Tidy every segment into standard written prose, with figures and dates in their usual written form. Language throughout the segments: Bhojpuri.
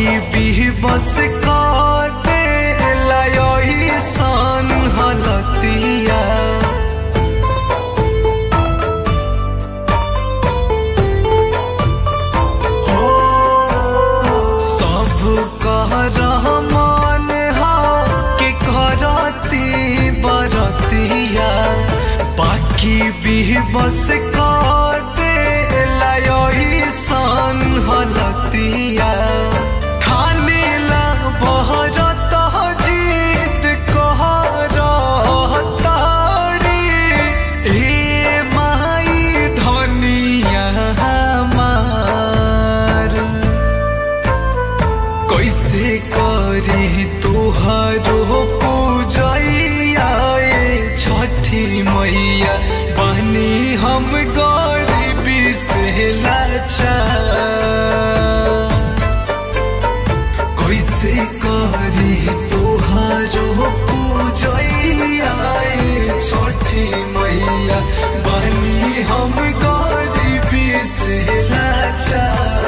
भी बस कहते लायही सन हलतिया हो सब कह रहमान हा के करती बरतिया बाकी भी बस कहते लायही सन हलतिया खाने ला बहरत जीत कह रहताड़ी ए माई धनिया हमार कैसे करी तुहारो पूजैया छठी मैया बनी हम गरीबी से लाचार कैसे करी तुहारो पूजैया छठी मैया बनी हम गरीबी से लाचार।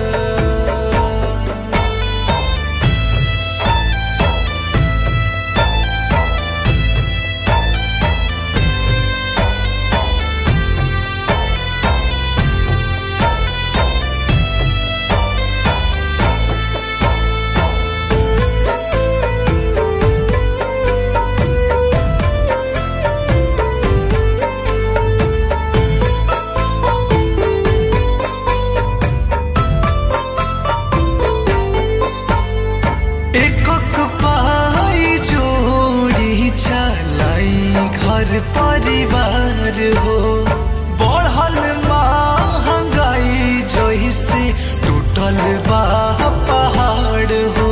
घर परिवार हो बढ़ल महंगाई जैसे टूटल बा पहाड़ हो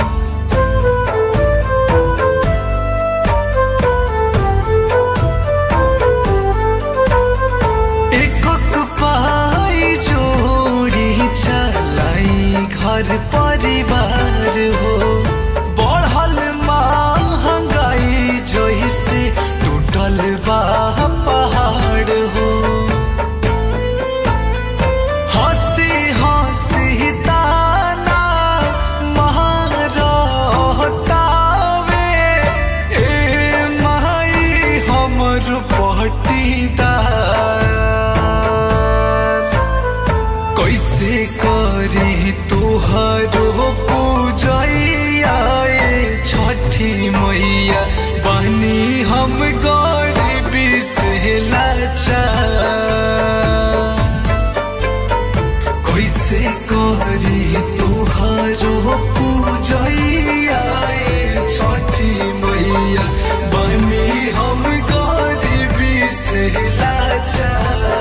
एक पाई जोड़ी चलाई घर परिवार हो बढ़ल महंगाई जैसे टूटल बा पहाड़ हो हंसी हंसी ताना महरतावे ए माई हमर पटीदार कैसे करी तुहारो पूजैया छठी मैया बनी हम गरीबी से लाचार कैसे करी तुहारो पूजैया छठी मैया बनी हम गरीबी से लाचार।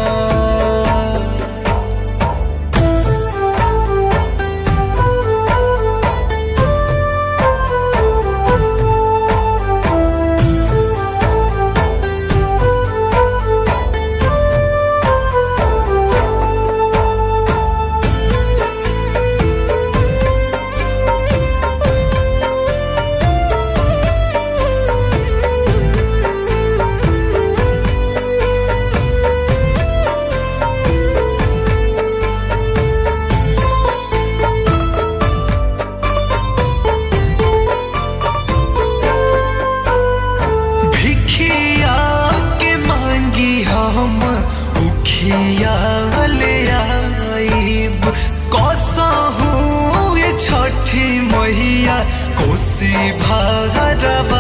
छठी मैया कोसी भरवाइब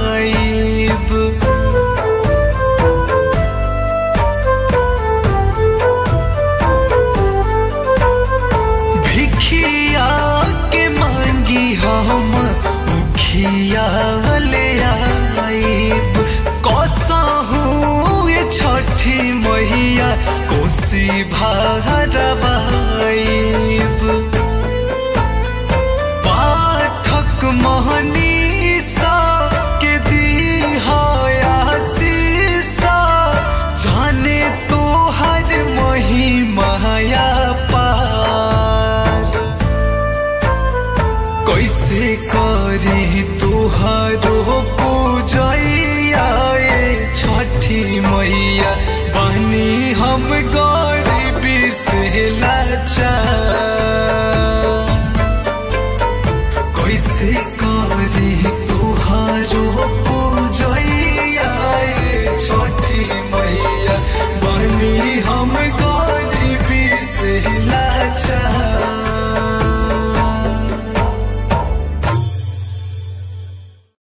भिखिया के मांगी हम उखिया ले आइब कसहु छठी मैया कोसी भरवाइब मोहनीसा के दी आशीषा जाने तो हर महिमाया पार कैसे करी तुहारो